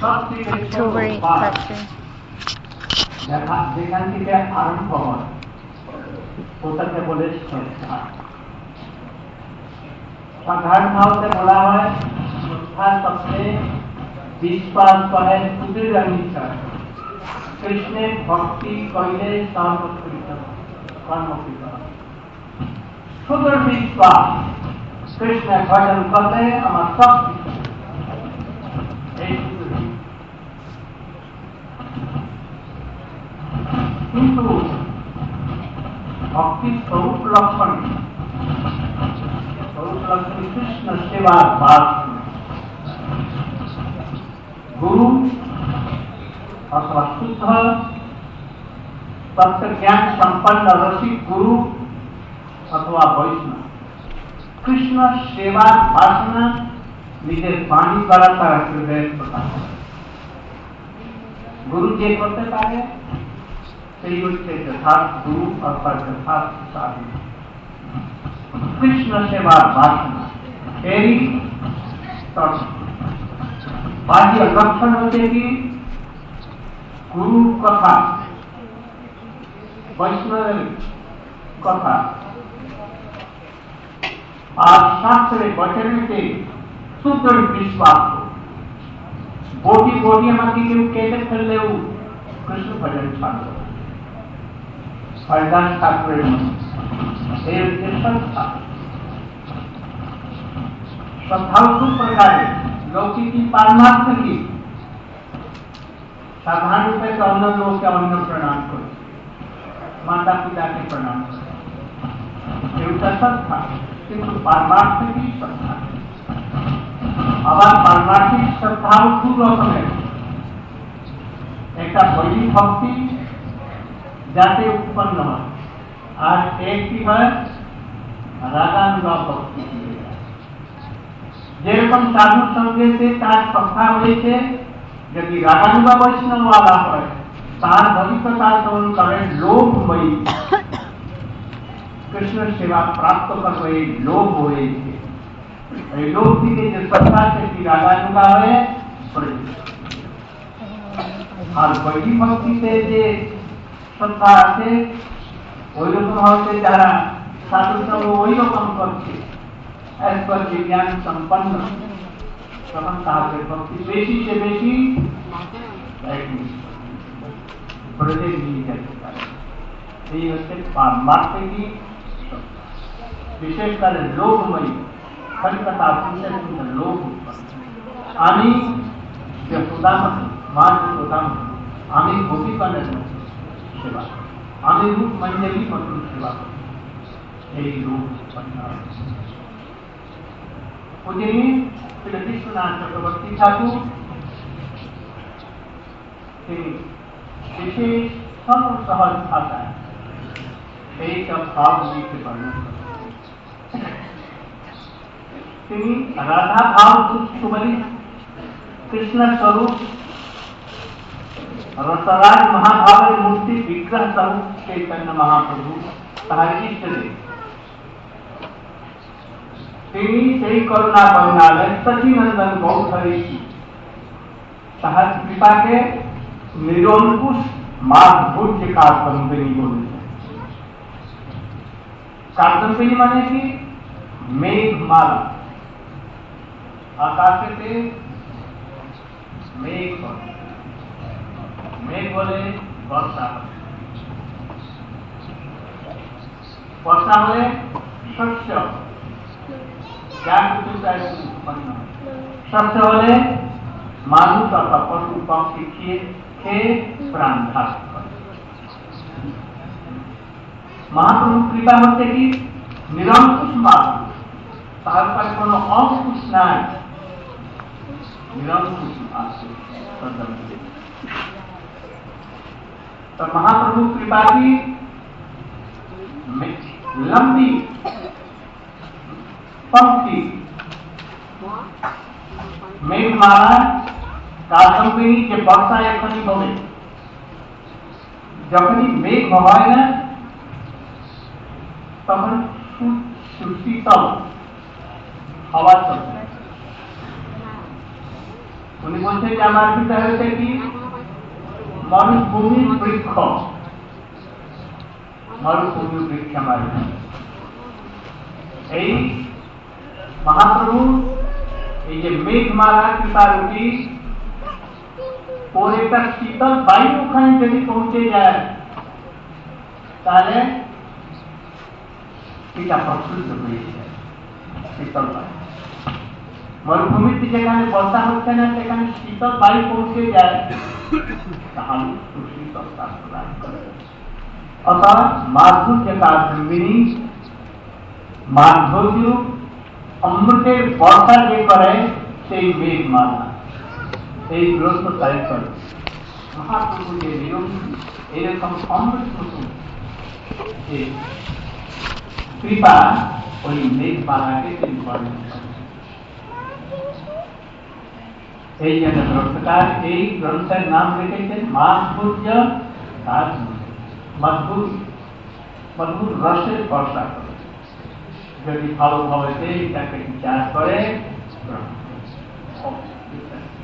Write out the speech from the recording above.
October 8 question. যেখান থেকে আরম্ভ হয় ওটাকে বলে শ্রদ্ধা। साधारण भाव से बोला है श्रद्धा सबसे विश्वास है सुदृढ़ अंगीकार कृष्ण भक्ति कहले सर्वकृत कर्म सुदृढ़ विश्वास कृष्ण भजन करले हमार सब किंतु भक्ति स्वरूप लक्षण कृष्ण सेवा बात गुरु अथवा शुद्ध तत्व ज्ञान संपन्न रसिक गुरु अथवा वैष्णव कृष्ण सेवा वासना निजे वाणी द्वारा तारा हृदय प्रकाश गुरु जे करते पारे সেই হচ্ছে যথার্থ গুরু অর্থাৎ যথার্থ সাধু कृष्ण सेवा वासना बाह्य लक्षण होते कि गुरु कथा वैष्णव कथा और शास्त्र वचन के सुदृढ़ विश्वास हो बोटी बोटी हमारी क्यों कैसे कर ले कृष्ण भजन छात्र हरिदास ठाकुर श्रद्धा प्रकार लौकिक की पारमार्थ की साधारण रूप से अन्य लोग के अन्न प्रणाम कर माता पिता के प्रणाम कर श्रद्धा किंतु पारमार्थ की श्रद्धा आबाद पारमार्थिक श्रद्धा दू रकम एक बड़ी भक्ति जाते उत्पन्न है और एक की है रागानुगा भक्ति जेरकम साधु संगे से तार श्रद्धा हुए यदि रागानुगा वैष्णव वाला है तार भविष्यता करे लोभमयी कृष्ण सेवा प्राप्त कर रहे लोभ हुए लोभ की जो श्रद्धा से रागानुगा है और बड़ी भक्ति से श्रद्धा আছে ওই রকম হচ্ছে যারা সাধু সঙ্গ ওই রকম করছে একবার জ্ঞান সম্পন্ন তখন তাদের ভক্তি বেশি से বেশি প্রদেশ নিয়ে যেতে পারে এই হচ্ছে পারমার্থিক বিশেষ করে লোভময়ী হরিকথা শুনতে শুনতে লোভ আমি যে প্রধানমন্ত্রী মা প্রধানমন্ত্রী আমি গোপীগণের सेवा आमी रूप मंजरी मधुर सेवा यही रूप पूजनीय श्री विश्वनाथ चक्रवर्ती ठाकुर विशेष सर्व सहज भाषा एक भाव से वर्णन राधा भाव सुमरी कृष्ण स्वरूप रसराज महाभाव मूर्ति विग्रह स्वरूप चैतन्य महाप्रभु इष्ट देव करुणा करुणालय सचिनंदन गौधरी सहज कृपा के निरंकुश माधुर्य कादम्बिनी बोले कादम्बिनी माने की मेघमाला आकाश से मेघ मेघ बोले वर्षा वर्षा बोले शस्य शस्य बोले मानुष अथवा पशु पक्षी खे प्राण महाप्रभु कृपा होते कि निरंकुश माधुर्य तार पर कोनो अंकुश নাই निरंकुश माधुर्य तो महाप्रभु कृपा की लंबी पंक्ति मेघमाला कादम्बिनी के वर्षा एखनी होवे जखनी मेघ হয় না তখন सुशीतल हवा चलती উনি বলছেন যে আমার পিতা হয়েছে কি মরুভূমি বৃক্ষ, মরুভূমি বৃক্ষ আমার। এই মহাপ্রভু এই যে মেঘমালা কৃপারূপী ওর একটা শীতল বায়ু ওখানে যদি পৌঁছে যায় তাহলে এটা প্রস্তুত হয়ে যায়। শীতল বায়ু মরুভূমিতে যেখানে বর্ষা হচ্ছে না সেখানে শীতল বায়ু পৌঁছে যায়, তাহলে শীতলতা প্রদান করে। অর্থাৎ মাধুর্য কার্যিনী মাধুর্য অমৃতের বর্ষা যে করে সেই মেঘমালা, এই গ্রন্থ তাই করে। মহাপ্রভু যে এরকম অমৃত কৃপা ওই মেঘমালাকে তিনি বর্ণন করেন। এই জন্য গ্রন্থকার এই গ্রন্থের নাম রেখেছেন মাধুর্য কার্যিনী, মধুর রসের বর্ষা করে। যদি ভালোভাবে এটাকে বিচার করে